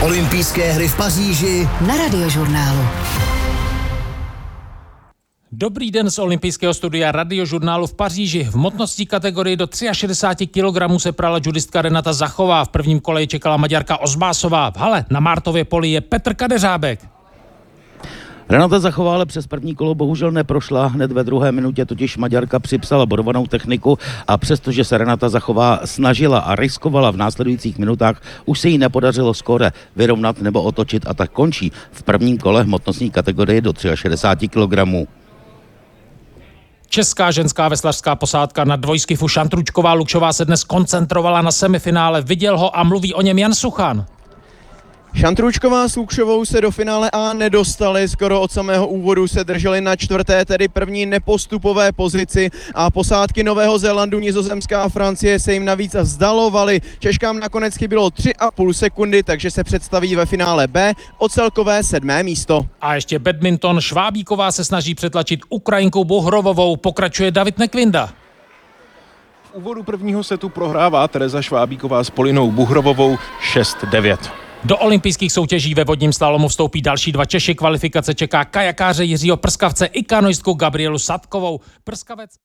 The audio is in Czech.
Olympijské hry v Paříži na Radiožurnálu. Dobrý den z olympijského studia Radiožurnálu v Paříži. V hmotnosti kategorii do 63 kg se prala judistka Renata Zachová. V prvním kole ji čekala Maďarka Ozbásová. V hale na Mártově poli je Petr Kadeřábek. Renata Zachová ale přes první kolo bohužel neprošla. Hned ve druhé minutě totiž Maďarka připsala bodovanou techniku a přestože se Renata Zachová snažila a riskovala v následujících minutách, už se jí nepodařilo skóre vyrovnat nebo otočit a tak končí v prvním kole hmotnostní kategorie do 63 kg. Česká ženská veslařská posádka na dvojskifu Šantručková Lukšová se dnes koncentrovala na semifinále. Viděl ho a mluví o něm Jan Suchan. Šantručková s Lukšovou se do finále A nedostali, skoro od samého úvodu se drželi na čtvrté, tedy první nepostupové pozici a posádky Nového Zélandu, Nizozemská a Francie se jim navíc vzdalovaly. Češkám nakonec chybělo 3,5 sekundy, takže se představí ve finále B o celkové 7. místo. A ještě badminton. Švábíková se snaží přetlačit Ukrajinkou Buhrovovou, pokračuje David Nekvinda. V úvodu prvního setu prohrává Tereza Švábíková s Polinou Buhrovovou 6-9. Do olympijských soutěží ve vodním slalomu vstoupí další dva Češi. Kvalifikace čeká kajakáře Jiřího Prskavce i kanoistku Gabrielu Sadkovou. Prskavec